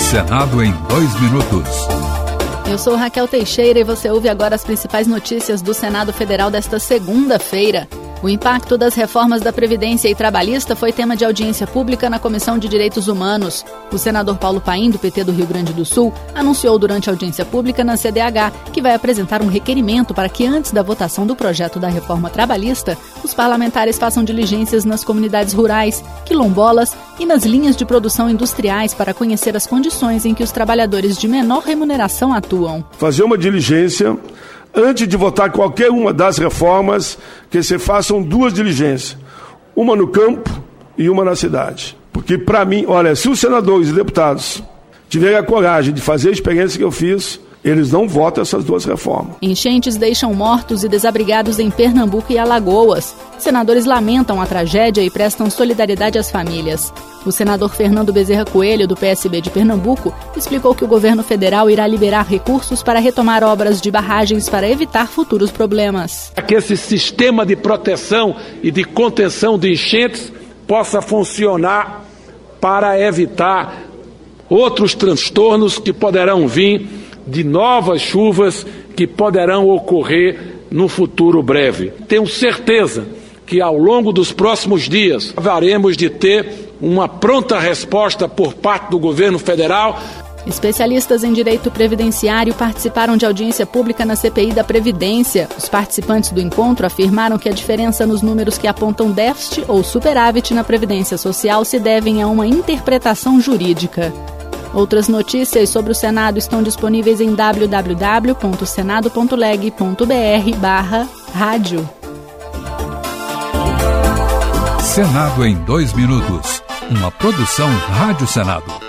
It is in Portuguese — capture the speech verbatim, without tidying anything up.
Senado em dois minutos. Eu sou Raquel Teixeira e você ouve agora as principais notícias do Senado Federal desta segunda-feira. O impacto das reformas da Previdência e Trabalhista foi tema de audiência pública na Comissão de Direitos Humanos. O senador Paulo Paim, do P T do Rio Grande do Sul, anunciou durante a audiência pública na C D H que vai apresentar um requerimento para que, antes da votação do projeto da reforma trabalhista, os parlamentares façam diligências nas comunidades rurais, quilombolas e nas linhas de produção industriais para conhecer as condições em que os trabalhadores de menor remuneração atuam. Fazer uma diligência. Antes de votar qualquer uma das reformas, que se façam duas diligências, uma no campo e uma na cidade. Porque, para mim, olha, se os senadores e deputados tiverem a coragem de fazer a experiência que eu fiz, eles não votam essas duas reformas. Enchentes deixam mortos e desabrigados em Pernambuco e Alagoas. Senadores lamentam a tragédia e prestam solidariedade às famílias. O senador Fernando Bezerra Coelho, do P S B de Pernambuco, explicou que o governo federal irá liberar recursos para retomar obras de barragens para evitar futuros problemas. Para que esse sistema de proteção e de contenção de enchentes possa funcionar para evitar outros transtornos que poderão vir de novas chuvas que poderão ocorrer no futuro breve. Tenho certeza que ao longo dos próximos dias haveremos de ter uma pronta resposta por parte do governo federal. Especialistas em direito previdenciário participaram de audiência pública na C P I da Previdência. Os participantes do encontro afirmaram que a diferença nos números que apontam déficit ou superávit na Previdência Social se devem a uma interpretação jurídica. Outras notícias sobre o Senado estão disponíveis em w w w ponto senado ponto leg ponto b r barra rádio. Senado em dois minutos. Uma produção Rádio Senado.